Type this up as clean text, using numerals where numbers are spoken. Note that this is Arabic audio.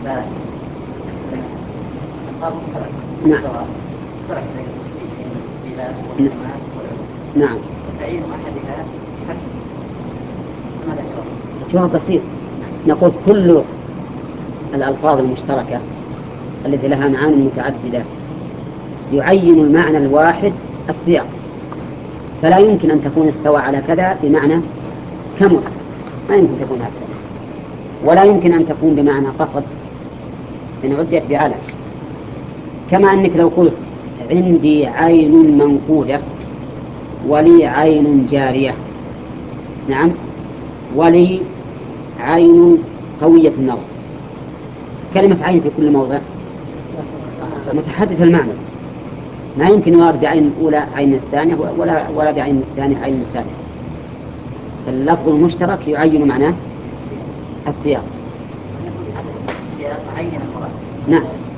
نعم. نعم. جواب بسيط، نقول كل الألفاظ المشتركة التي لها معاني متعددة يعين المعنى الواحد السياق، فلا يمكن أن تكون استوى على كذا بمعنى كمل، ما يمكن تكون هكذا، ولا يمكن أن تكون بمعنى قصد إن عدت بعلم. كما أنك لو قلت عندي عين منقودة ولي عين جارية، نعم، ولي عين قوية النظر، كلمة عين في كل موضع متحدث المعنى، ما يمكن يراد بعين الأولى عين الثانية ولا بعين الثانية عين الثالثة. فاللفظ المشترك يعين معناه السياق. نعم.